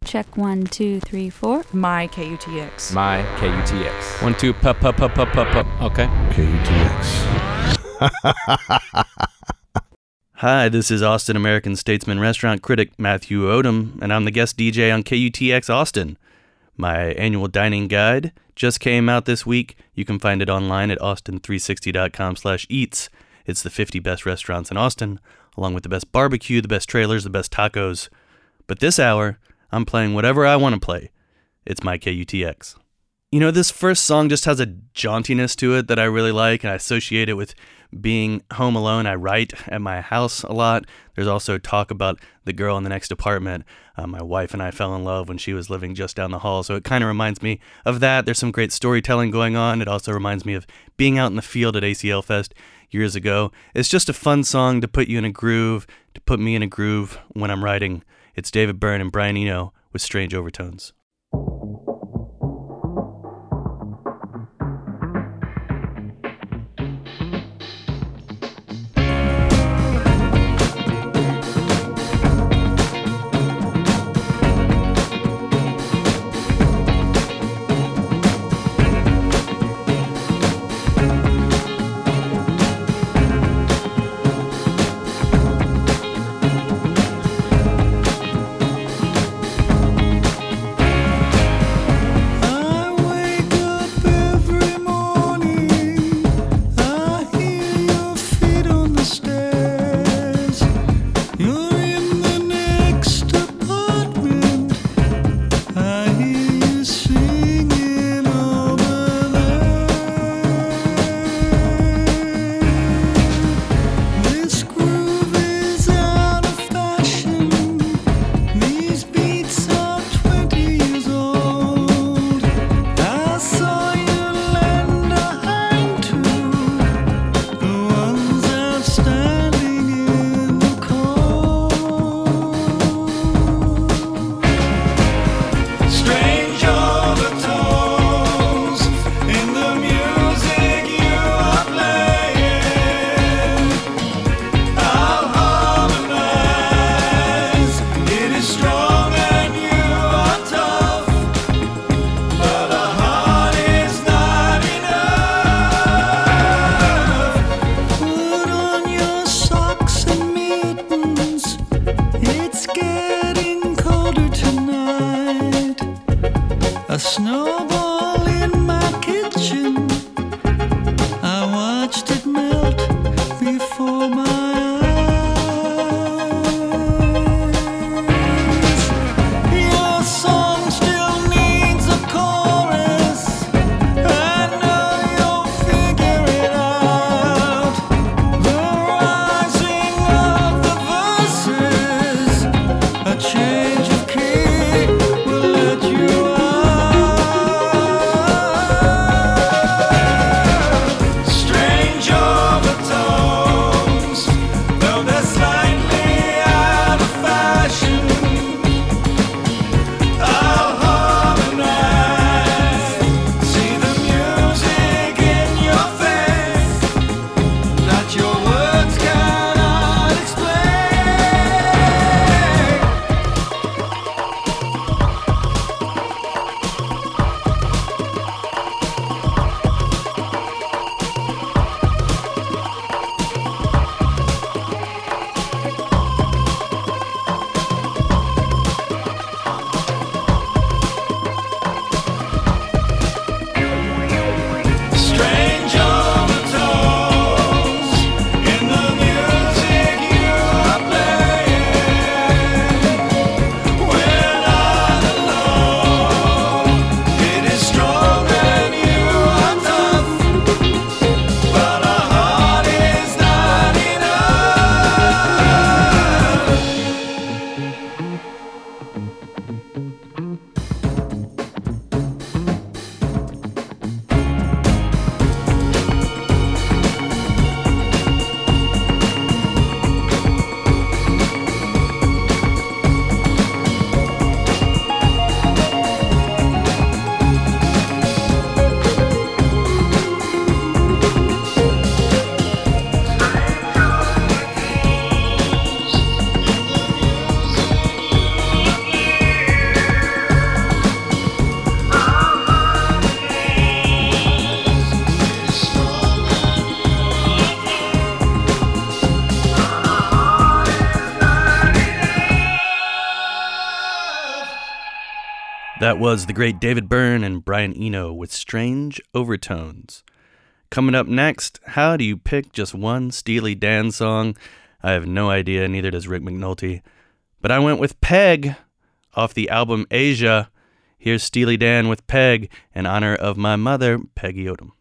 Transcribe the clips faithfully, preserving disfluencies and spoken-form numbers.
Check one, two, three, four. My K U T X. My K U T X. One, two, pup, pup, pup, pup, pup, pup. Okay. K U T X. Hi, this is Austin American statesman restaurant critic Matthew Odom, and I'm the guest D J on K U T X Austin. My annual dining guide just came out this week. You can find it online at austin three sixty dot com slash eats. It's the fifty best restaurants in Austin, along with the best barbecue, the best trailers, the best tacos. But this hour, I'm playing whatever I want to play. It's my K U T X. You know, this first song just has a jauntiness to it that I really like, and I associate it with being home alone. I write at my house a lot. There's also talk about the girl in the next apartment. Uh, my wife and I fell in love when she was living just down the hall, so it kind of reminds me of that. There's some great storytelling going on. It also reminds me of being out in the field at A C L Fest years ago. It's just a fun song to put you in a groove, to put me in a groove when I'm writing. It's David Byrne and Brian Eno with Strange Overtones. That was the great David Byrne and Brian Eno with Strange Overtones. Coming up next, how do you pick just one Steely Dan song? I have no idea, neither does Rick McNulty. But I went with Peg off the album Asia. Here's Steely Dan with Peg in honor of my mother, Peggy Odom.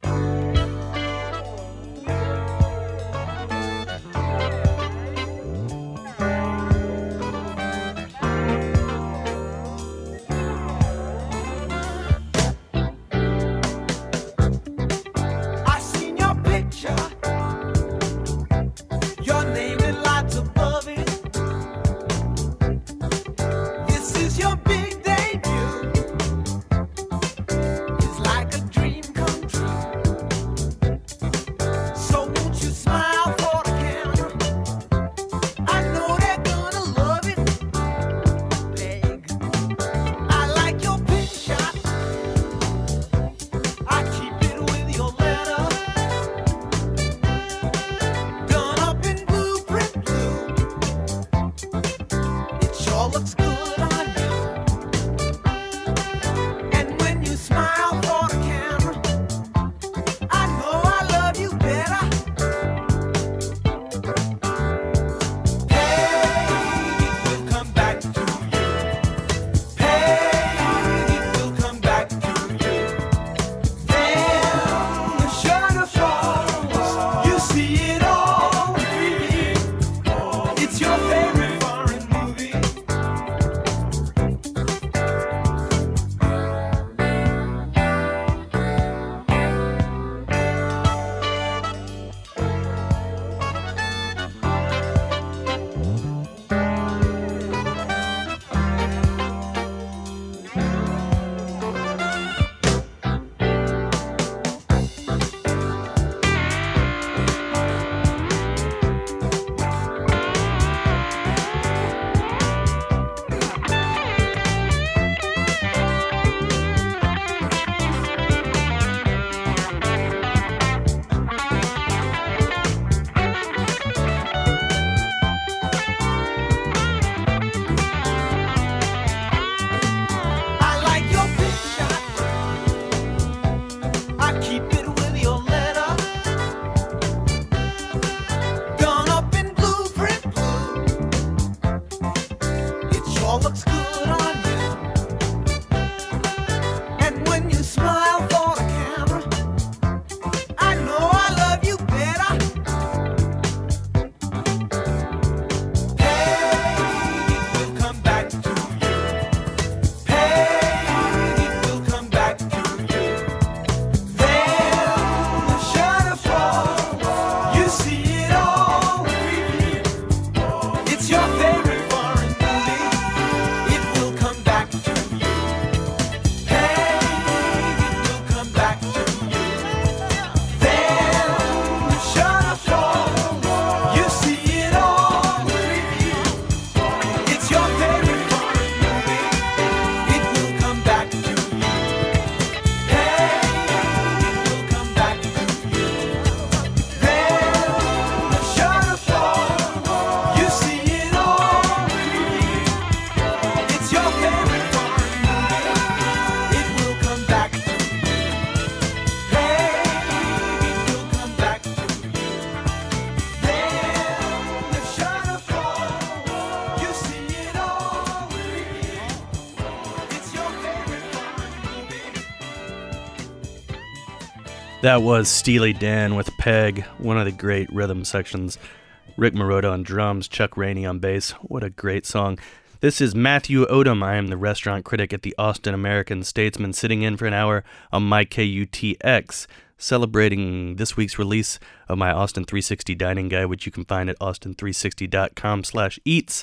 That was Steely Dan with Peg, one of the great rhythm sections. Rick Marotta on drums, Chuck Rainey on bass. What a great song. This is Matthew Odom. I am the restaurant critic at the Austin American-Statesman, sitting in for an hour on my K U T X, celebrating this week's release of my Austin three sixty Dining Guide, which you can find at austin three sixty dot com slash eats.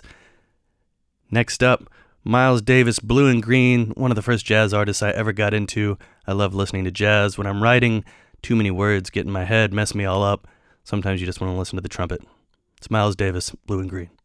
Next up, Miles Davis, Blue and Green, one of the first jazz artists I ever got into. I love listening to jazz. When I'm writing, too many words get in my head, mess me all up. Sometimes you just want to listen to the trumpet. It's Miles Davis, Blue and Green.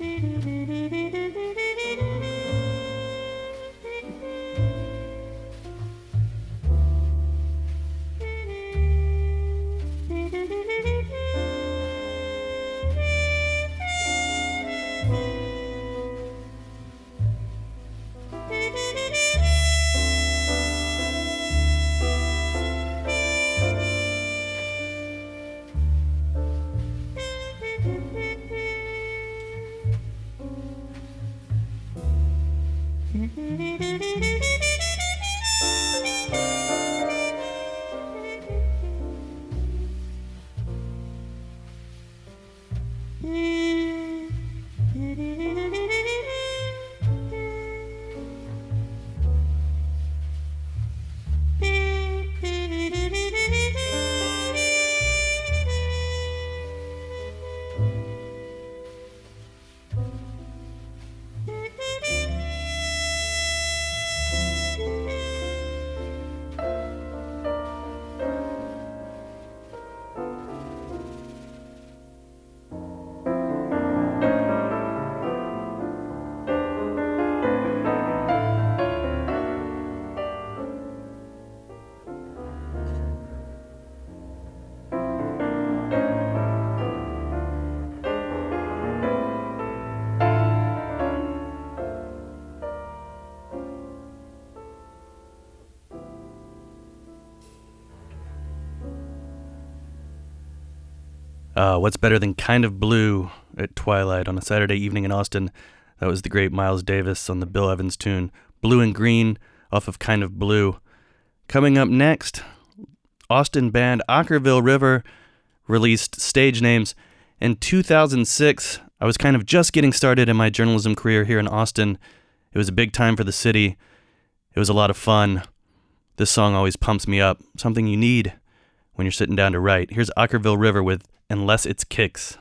Uh, what's better than Kind of Blue at twilight on a Saturday evening in Austin? That was the great Miles Davis on the Bill Evans tune, Blue and Green, off of Kind of Blue. Coming up next, Austin band Okkervil River released Stage Names in two thousand six. I was kind of just getting started in my journalism career here in Austin. It was a big time for the city. It was a lot of fun. This song always pumps me up, something you need when you're sitting down to write. Here's Okkervil River with Unless It's Kicks.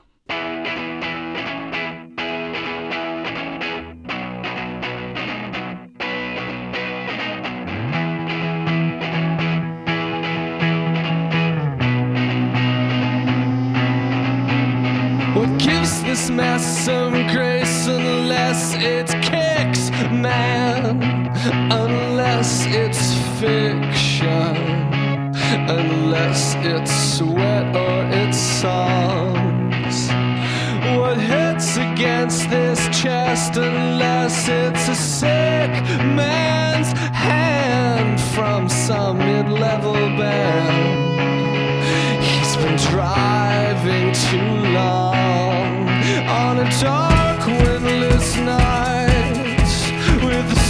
What gives this mess some grace unless it's kicks, man? Unless it's fiction. Unless it's sweat or it's songs. What hits against this chest unless it's a sick man's hand from some mid-level band? He's been driving too long on a dark windless night with the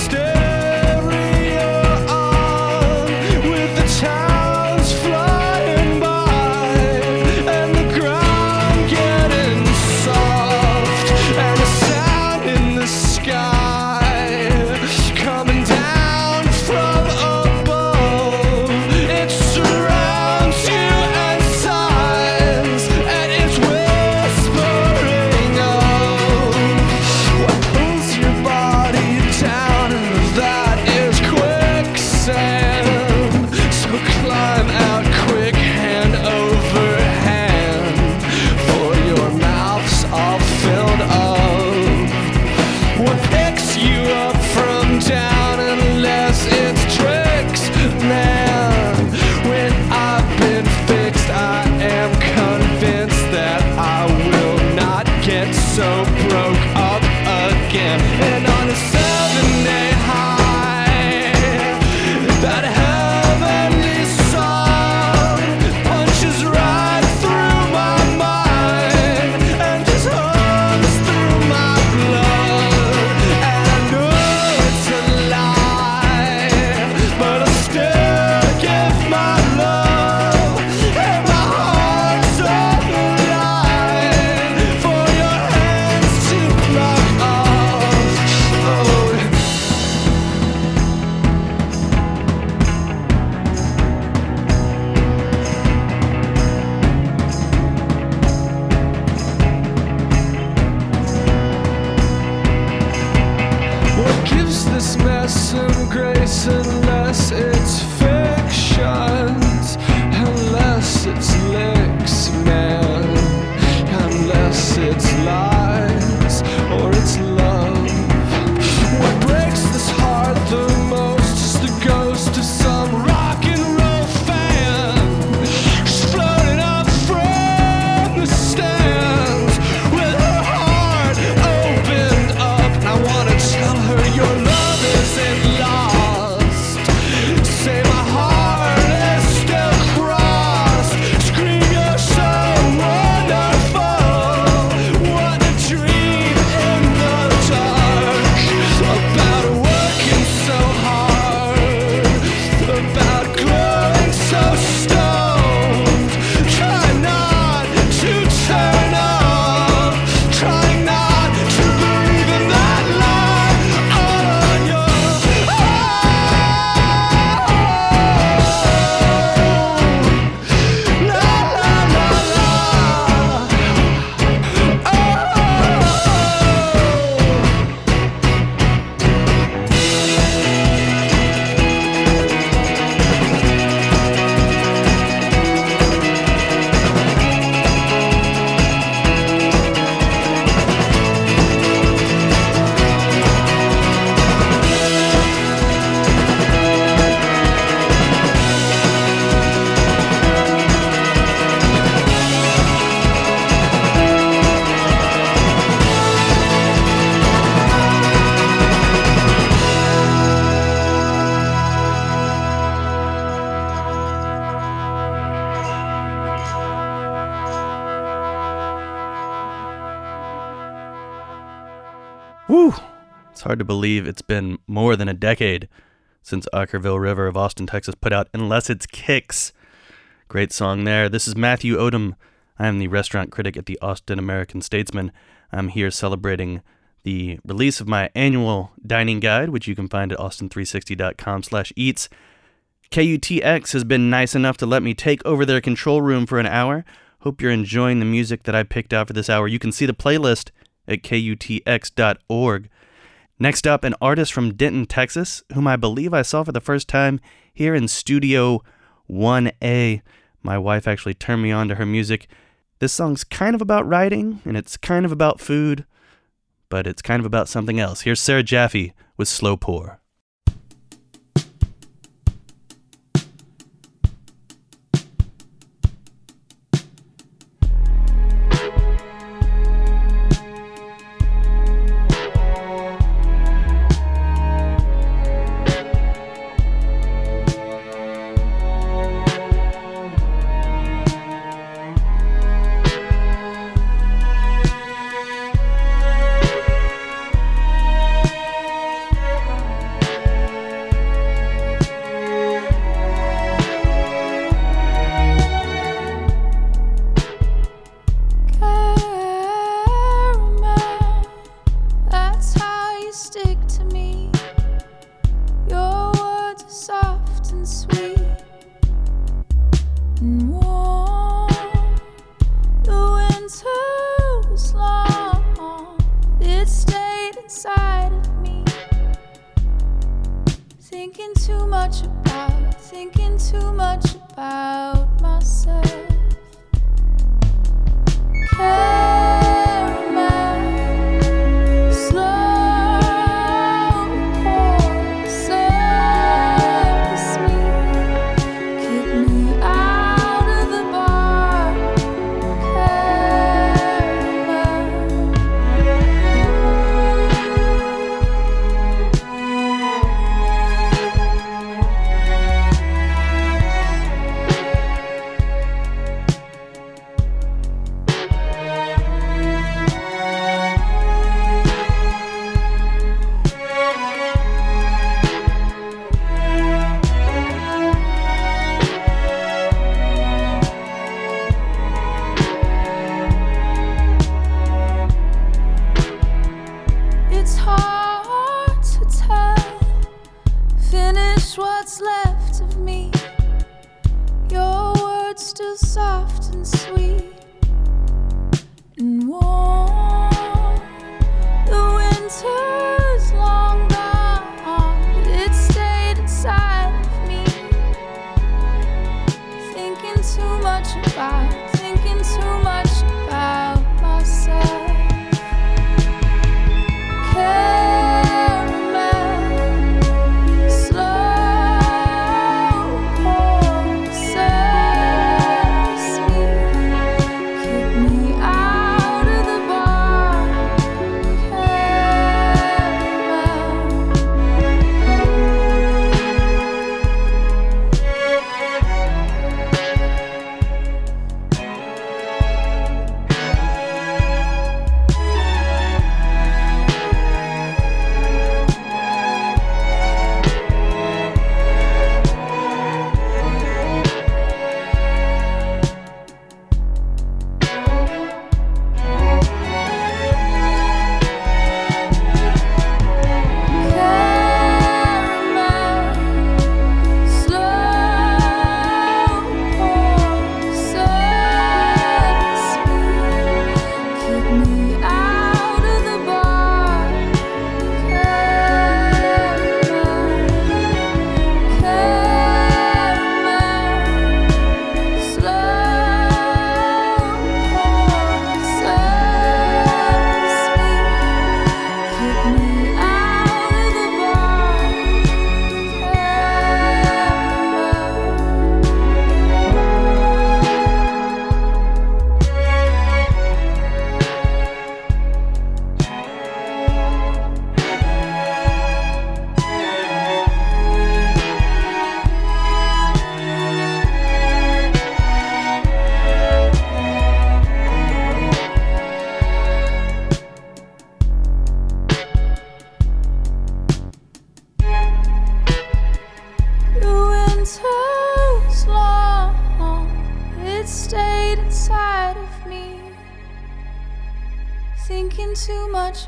stereo on, with the towers flying by and the ground getting soft and a sound in the sky coming down from above. It surrounds you and sighs and it's whispering of what pulls your body down, and that is quicksand. So climb out quick, hand over hand, for your mouth's all filled up. What picks you up from down unless it's tricks, man? When I've been fixed, I am convinced that I will not get so broke up again. And on a seven-day high, that heavenly song punches right through my mind and just hums through my blood. And I know it's a lie, but I still give my love, and my heart's on the line for your hands to pluck off. Oh. What gives this mess some grace unless it's fictions? Unless it's licks, man. Unless it's lies or Woo! It's hard to believe it's been more than a decade since Ockerville River of Austin, Texas put out Unless It's Kicks. Great song there. This is Matthew Odom. I am the restaurant critic at the Austin American-Statesman. I'm here celebrating the release of my annual dining guide, which you can find at austin three sixty dot com slash eats. K U T X has been nice enough to let me take over their control room for an hour. Hope you're enjoying the music that I picked out for this hour. You can see the playlist at K U T X dot org. Next up, an artist from Denton, Texas, whom I believe I saw for the first time here in Studio one A. My wife actually turned me on to her music. This song's kind of about writing, and it's kind of about food, but it's kind of about something else. Here's Sarah Jaffe with Slow Pour.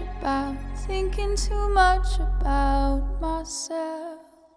about, thinking too much about myself.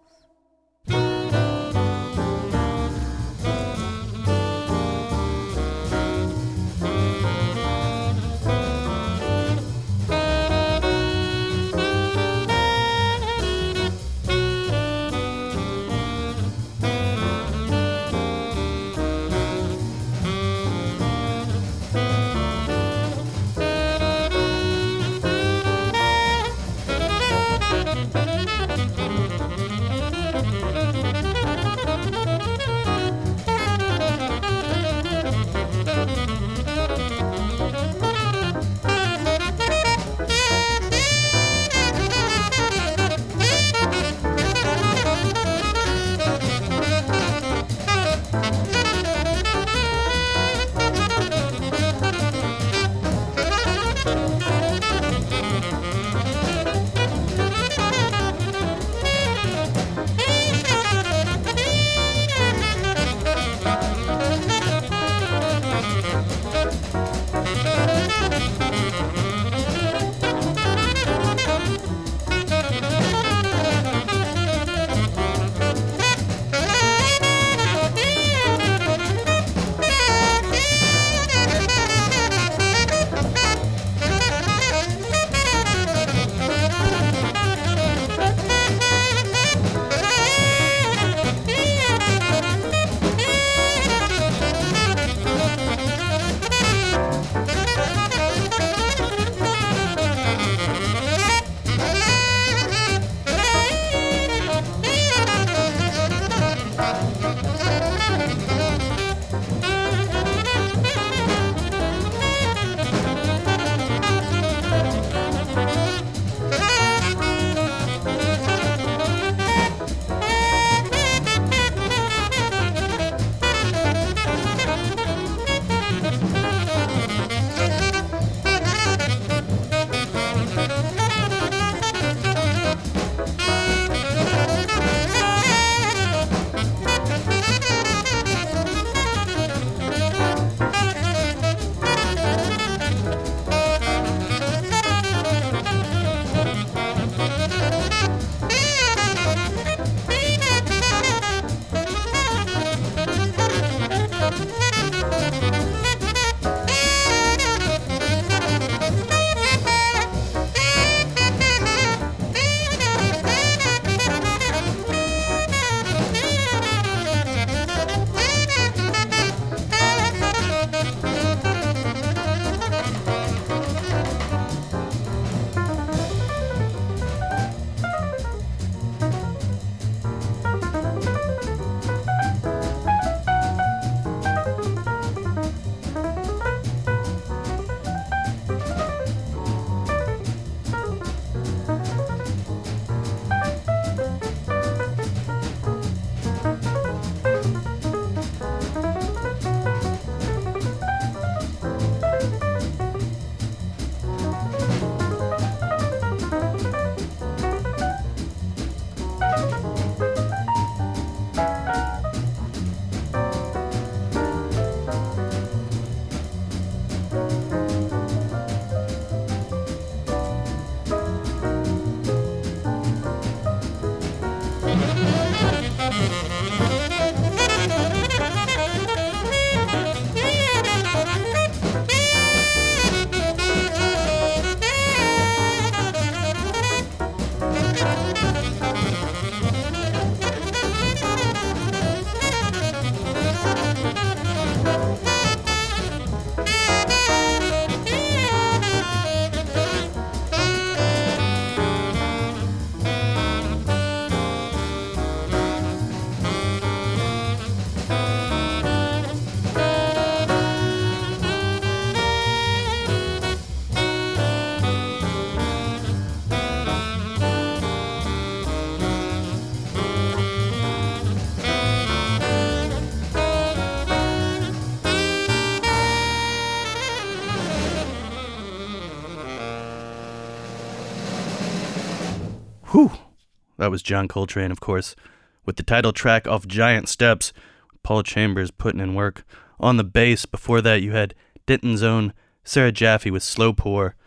Whew. That was John Coltrane, of course, with the title track off Giant Steps, Paul Chambers putting in work. On the bass, before that, you had Denton's own Sarah Jaffe with Slow Pour.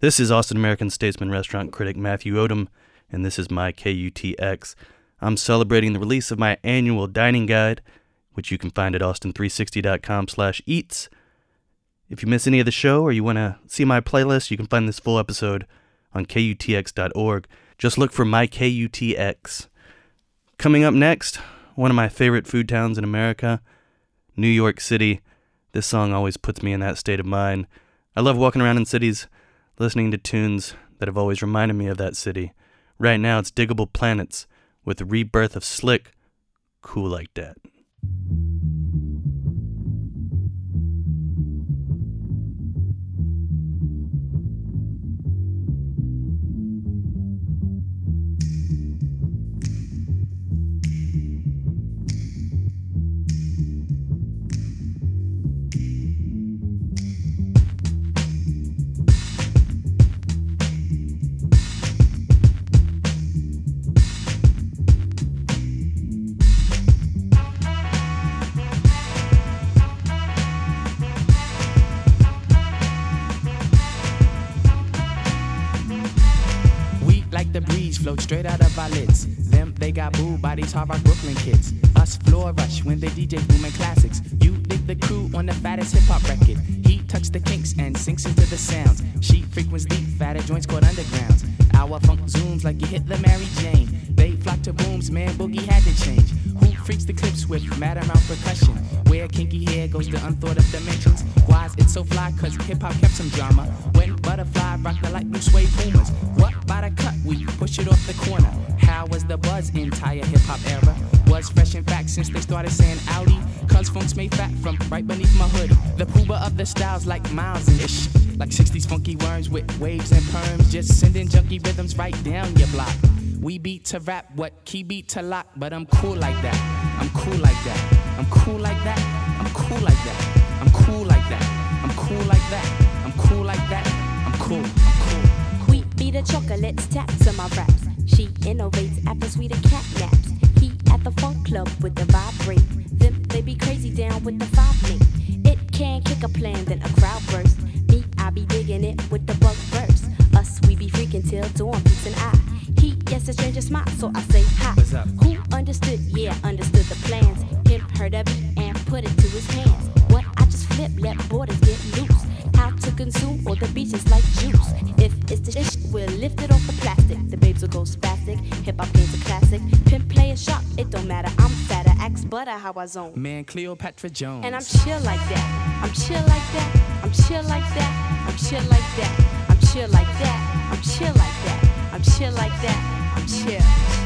This is Austin American statesman restaurant critic Matthew Odom, and this is my K U T X. I'm celebrating the release of my annual dining guide, which you can find at austin three sixty dot com slash eats. If you miss any of the show or you want to see my playlist, you can find this full episode on K U T X dot org. Just look for my K U T X. Coming up next, one of my favorite food towns in America, New York City. This song always puts me in that state of mind. I love walking around in cities, listening to tunes that have always reminded me of that city. Right now, it's Diggable Planets with the rebirth of Slick, Cool Like That. Float straight out of our lids. Them, they got booed by these hard rock Brooklyn kids. Us floor rush when they D J booming classics. You dig the crew on the fattest hip hop record. He tucks the kinks and sinks into the sounds. She frequents deep, fatter joints called undergrounds. Our funk zooms like you hit the Mary Jane. They flock to booms, man, Boogie had to change. Who freaks the clips with mad amount percussion? Where kinky hair goes to unthought of dimensions. Why's it so fly? Cause hip hop kept some drama. When Butterfly rocked the light blue suede Pumas. What by the cut? We push it off the corner. How was the buzz entire hip hop era? Was fresh in fact since they started saying Audi. Cause funk's made fat from right beneath my hood. The pooba of the styles like Miles and ish. Like sixties funky worms with waves and perms. Just sending junky rhythms right down your block. We beat to rap, what key beat to lock. But I'm cool like that. I'm cool like that. I'm cool like that. I'm cool like that. I'm cool like that. I'm cool like that. I'm cool like that. I'm cool. I'm cool. We be the chocolates, taps to my raps. She innovates after sweeter cat naps. He at the funk club with the vibrate. Them they be crazy down with the five link. It can kick a plan, then a crowd burst. Me, I be digging it with the bug verse. Us, we be freaking till dawn beats an eye. He gets a stranger smile, so I say hi. What's up? Who understood? Yeah, understood the plans. Him heard of it and put it to his hands. What I just flip, let borders get loose. How to consume all the beaches like juice. If it's the shit, we'll lift it off the plastic. The babes will go spastic. Hip hop game's a classic. Pimp play a shot, it don't matter. I'm fatter, axe butter how I zone. Man, Cleopatra Jones. And I'm chill like that. I'm chill like that. I'm chill like that. I'm chill like that. I'm chill like that. I'm chill like that. I'm chill like that. I'm chill.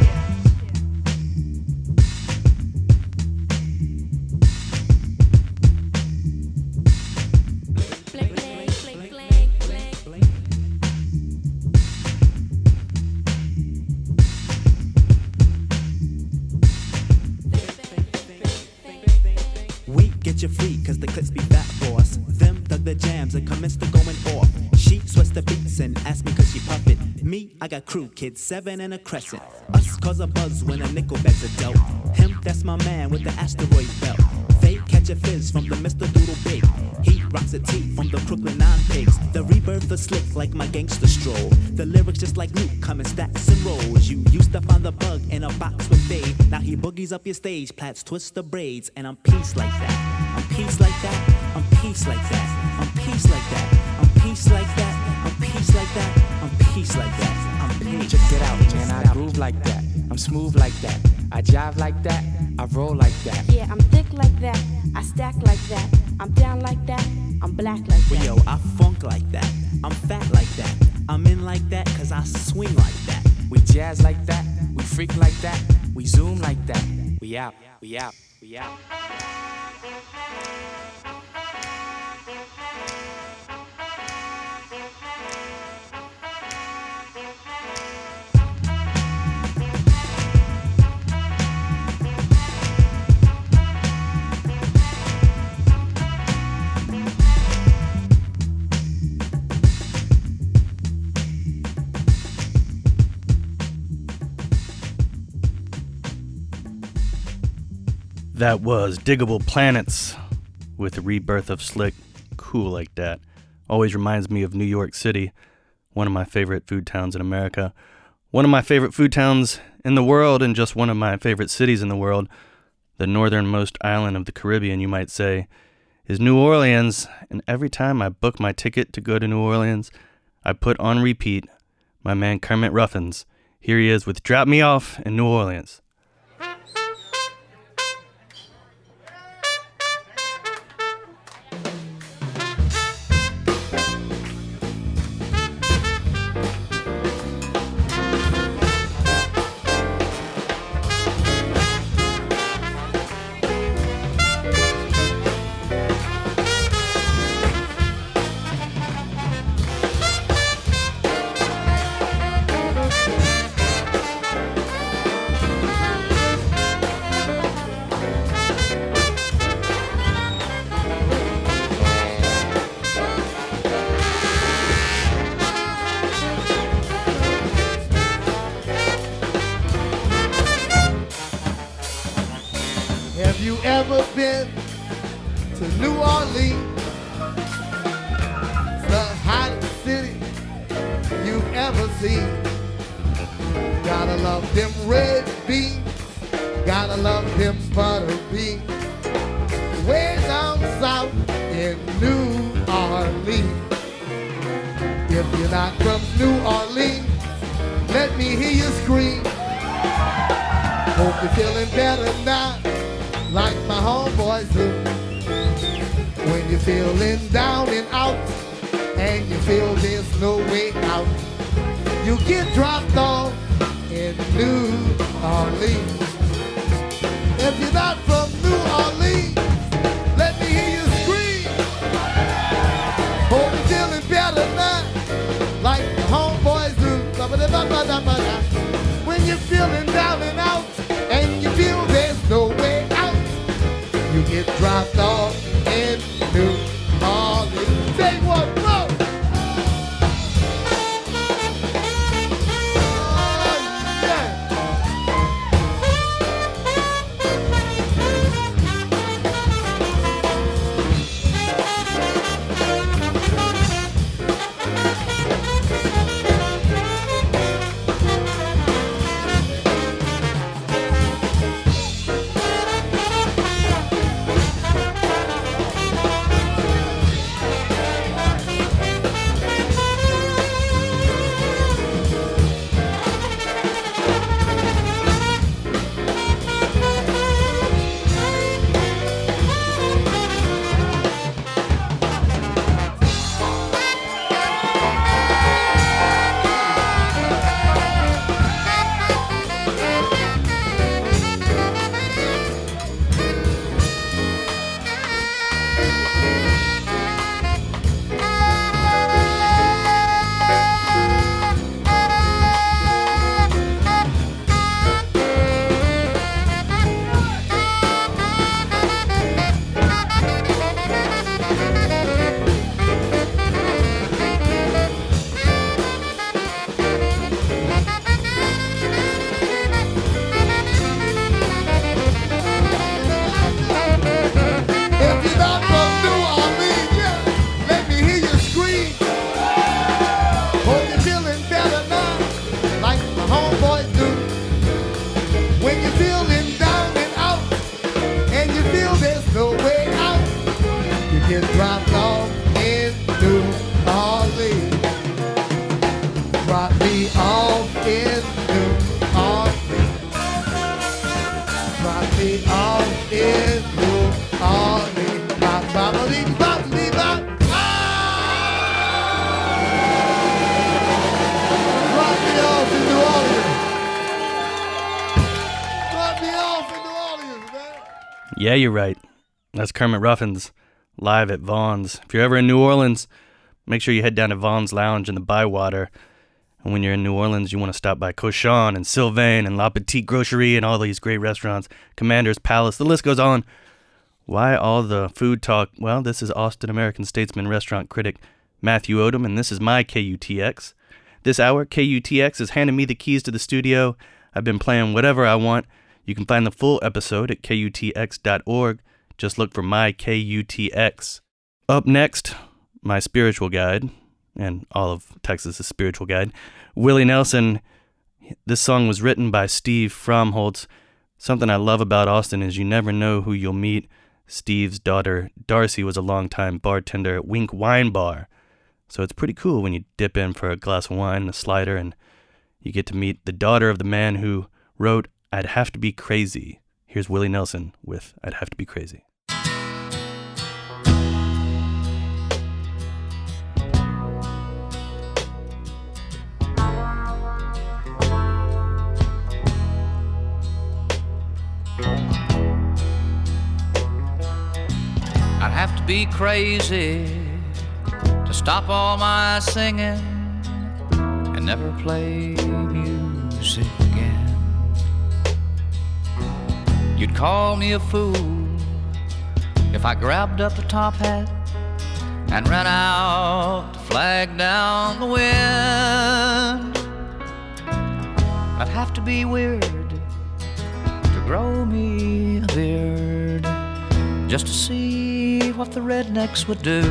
We get you free cause the clips be fat for us. Them dug the jams and commenced to going off. She sweats the beats and asked me cause she puff it. Me, I got crew kids, seven and a crescent. Us cause a buzz when a nickel bags are dealt. Him, that's my man with the asteroid belt. They catch a fizz from the Mister Doodle Big. He rocks a tee from the Brooklyn Nine Pigs. The rebirth is slick like my gangster stroll. The lyrics just like Luke come in stacks and rolls. You used to find the bug in a box with fade. Now he boogies up your stage, plats twist the braids. And I'm peace like that. I'm peace like that. I'm peace like that. I'm peace like that. I'm peace like that. I'm peace like that. I'm peace like that. I'm peace. Check it out, man. I groove like that. I'm smooth like that. I jive like that. I roll like that. Yeah, I'm thick like that. I stack like that. I'm down like that. I'm black like that. Yo, I funk like that. I'm fat like that. I'm in like that cause I swing like that. We jazz like that. We freak like that. We zoom like that. We out. We out. We out. That was Diggable Planets with the rebirth of Slick, Cool Like That. Always reminds me of New York City. one of my favorite food towns in America, one of my favorite food towns in the world, and just one of my favorite cities in the world, the northernmost island of the Caribbean, you might say, is New Orleans. And every time I book my ticket to go to New Orleans, I put on repeat my man Kermit Ruffins. Here he is with Drop Me Off in New Orleans. Have you ever been to New Orleans? It's the hottest city you've ever seen. Gotta love them red beans, gotta love them butter beans. Way down south in New Orleans. If you're not from New Orleans, let me hear you scream. Hope you're feeling better now, like my homeboys do. When you're feeling down and out, and you feel there's no way out, you get dropped off in New Orleans. If you're not from New Orleans, let me hear you scream. Hope you're feeling better now, like the homeboys do. When you're feeling down and out, and you feel there's no way out, you get dropped off in New Orleans. Say what, bro? Oh, yeah. Yeah, you're right. That's Kermit Ruffins, live at Vaughn's. If you're ever in New Orleans, make sure you head down to Vaughn's Lounge in the Bywater. And when you're in New Orleans, you want to stop by Cochon and Sylvain and La Petite Grocerie and all these great restaurants, Commander's Palace, the list goes on. Why all the food talk? Well, this is Austin American statesman restaurant critic Matthew Odom, and this is my K U T X. This hour, K U T X has handed me the keys to the studio. I've been playing whatever I want. You can find the full episode at K U T X dot org. Just look for my K U T X. Up next, my spiritual guide and all of Texas' spiritual guide. Willie Nelson, this song was written by Steve Fromholtz. Something I love about Austin is you never know who you'll meet. Steve's daughter, Darcy, was a longtime bartender at Wink Wine Bar. So it's pretty cool when you dip in for a glass of wine and a slider, and you get to meet the daughter of the man who wrote I'd Have to Be Crazy. Here's Willie Nelson with I'd Have to Be Crazy. I'd have to be crazy to stop all my singing and never play music again. You'd call me a fool if I grabbed up the top hat and ran out to flag down the wind. I'd have to be weird to grow me a beard just to see what the rednecks would do.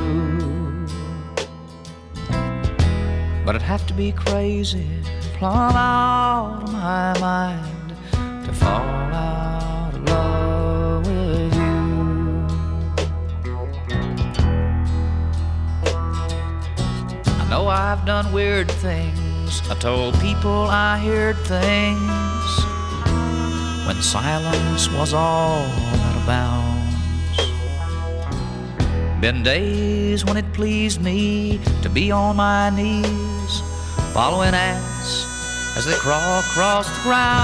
But I'd have to be crazy, plumb out of my mind, to fall out of love with you. I know I've done weird things, I told people I heard things when silence was all out of bounds. Been days when it pleased me to be on my knees, following ants as they crawl across the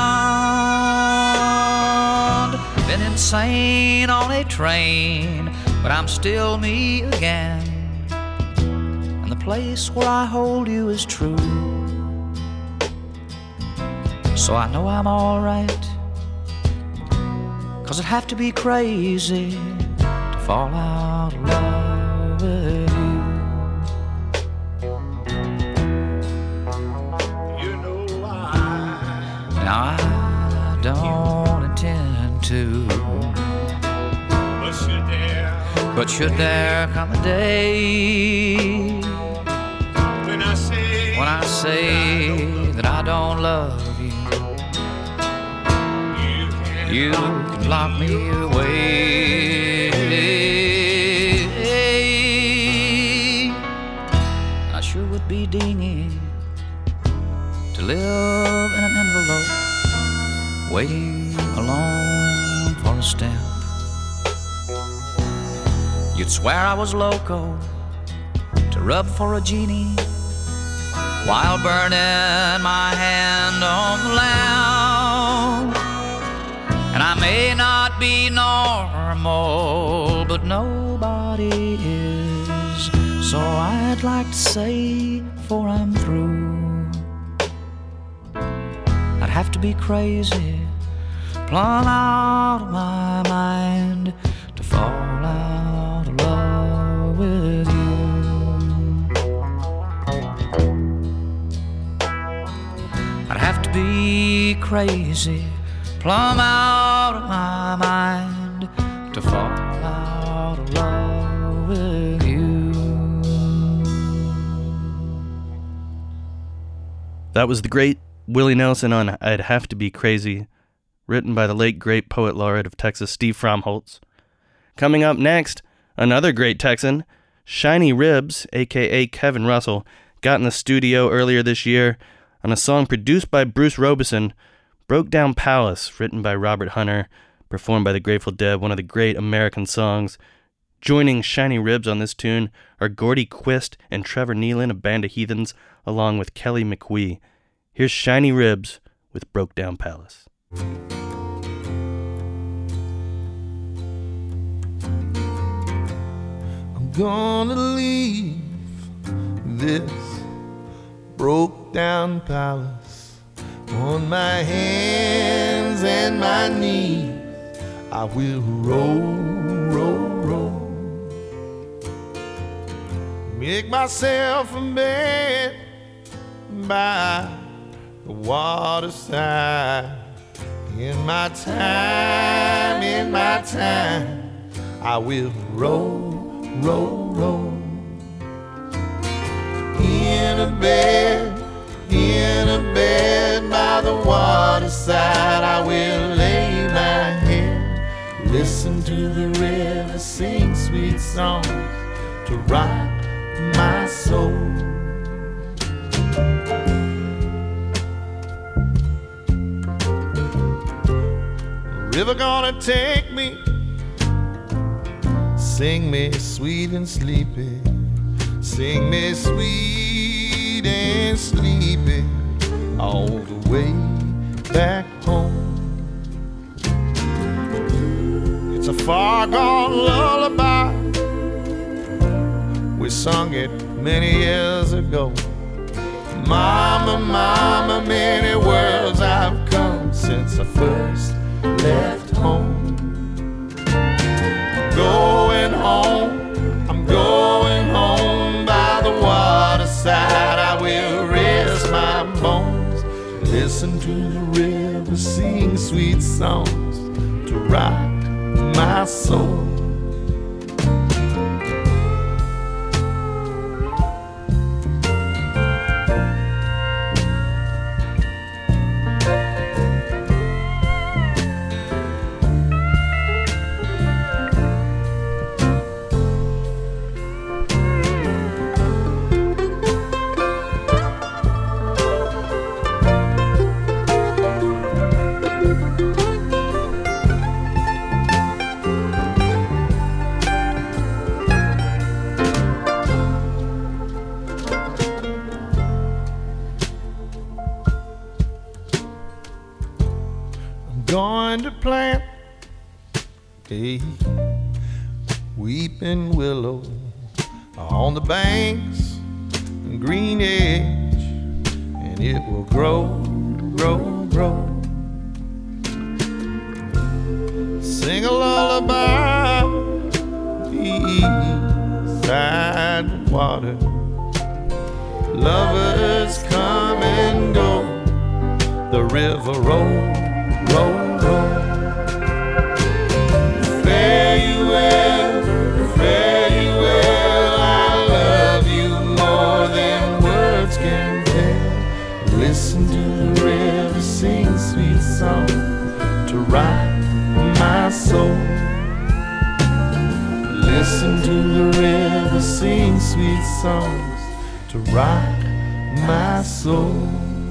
ground. Been insane on a train, but I'm still me again. And the place where I hold you is true. So I know I'm alright, 'cause I'd have to be crazy to fall out of love with you. You know I, now I don't intend to, but should there, but should there come a day when I say, when I say that I don't love you, you can lock me away. I sure would be dingy to live in an envelope, waiting alone for a stamp. You'd swear I was loco to rub for a genie while burning my hand on the lamp. And I may not be normal, but nobody is. So I'd like to say, before I'm through, I'd have to be crazy, plumb out of my mind, to fall out of love with you. I'd have to be crazy, plumb out of my mind, to fall out of love with you. That was the great Willie Nelson on I'd Have to Be Crazy, written by the late great poet laureate of Texas, Steve Fromholtz. Coming up next, another great Texan, Shiny Ribs, aka Kevin Russell, got in the studio earlier this year on a song produced by Bruce Robeson, Broke Down Palace, written by Robert Hunter, performed by the Grateful Dead, one of the great American songs. Joining Shiny Ribs on this tune are Gordy Quist and Trevor Nealon of Band of Heathens, along with Kelly McQuee. Here's Shiny Ribs with Broke Down Palace. I'm gonna leave this broke down palace on my hands and my knees. I will roll, roll, roll, make myself a bed by the waterside. In my time, in my time, I will roll, roll, roll. In a bed, in a bed by the waterside, I will lay my head, listen to the river sing sweet songs to rock my soul. River gonna take me, sing me sweet and sleepy, sing me sweet and sleepy, all the way back home. It's a far gone lullaby, we sung it many years ago. Mama, mama, many worlds I've come since I first left home. Going home, I'm going home by the waterside. I will rest my bones, listen to the river sing sweet songs to rock my soul. Going to plant a weeping willow on the banks and green edge, and it will grow, grow, grow. Sing a lullaby beside the water. Lovers come and go, the river rolls. Roll, roll. Fare you well, fare you well. I love you more than words can tell. Listen to the river sing sweet songs to rock my soul. Listen to the river sing sweet songs to rock my soul.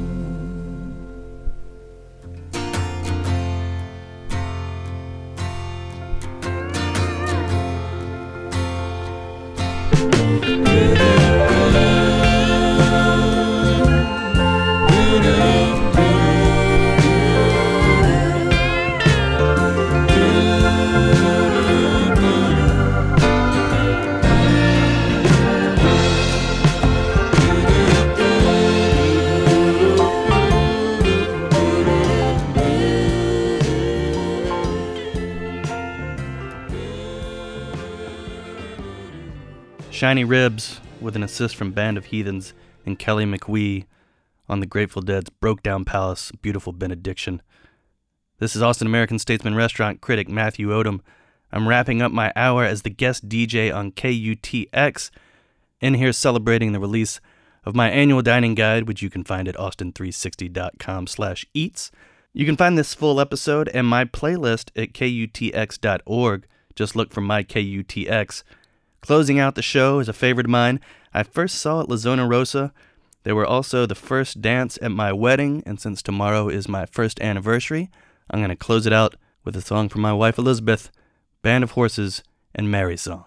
Shiny Ribs with an assist from Band of Heathens and Kelly McWee on the Grateful Dead's Broke Down Palace, Beautiful Benediction. This is Austin American Statesman restaurant critic Matthew Odom. I'm wrapping up my hour as the guest D J on K U T X, in here celebrating the release of my annual dining guide, which you can find at austin three sixty dot com slash eats. You can find this full episode and my playlist at K U T X dot org. Just look for my K U T X. Closing out the show is a favorite of mine. I first saw at La Zona Rosa. They were also the first dance at my wedding, and since tomorrow is my first anniversary, I'm going to close it out with a song from my wife Elizabeth, Band of Horses and Mary Song.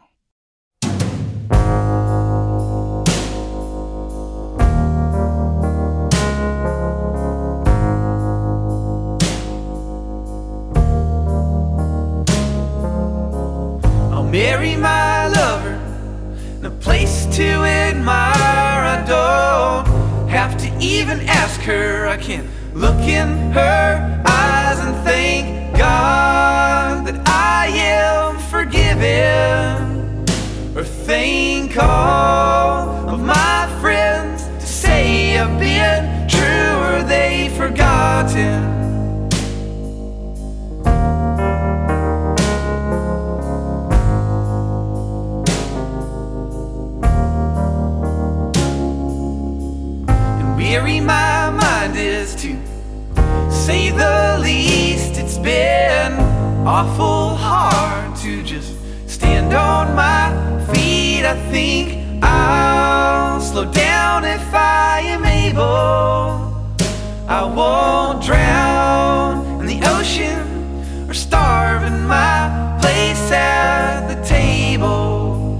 I'll marry my lover, no place to admire. I don't have to even ask her. I can look in her eyes and thank God that I am forgiven, or thank all of my friends to say I've been true, or they forgotten. is, to say the least. It's been awful hard to just stand on my feet. I think I'll slow down if I am able. I won't drown in the ocean or starve in my place at the table.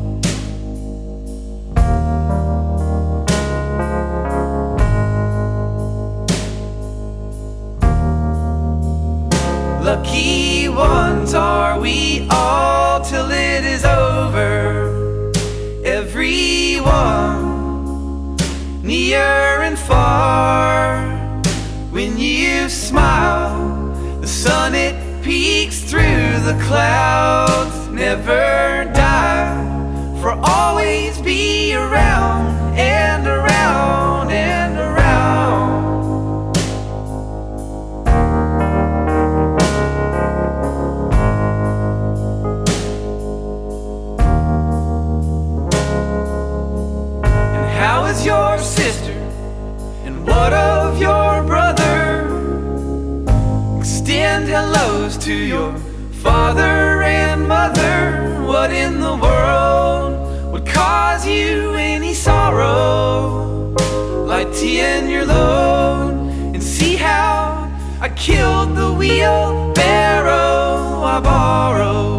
Lucky ones are we all till it is over. Everyone, near and far. When you smile, the sun it peeks through the clouds. Never die, for always be around and around and around. How is your sister? And what of your brother? Extend hellos to your father and mother. What in the world would cause you any sorrow? Lighten your load and see how I killed the wheelbarrow I borrowed.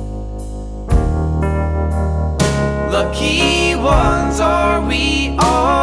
Lucky ones are we all.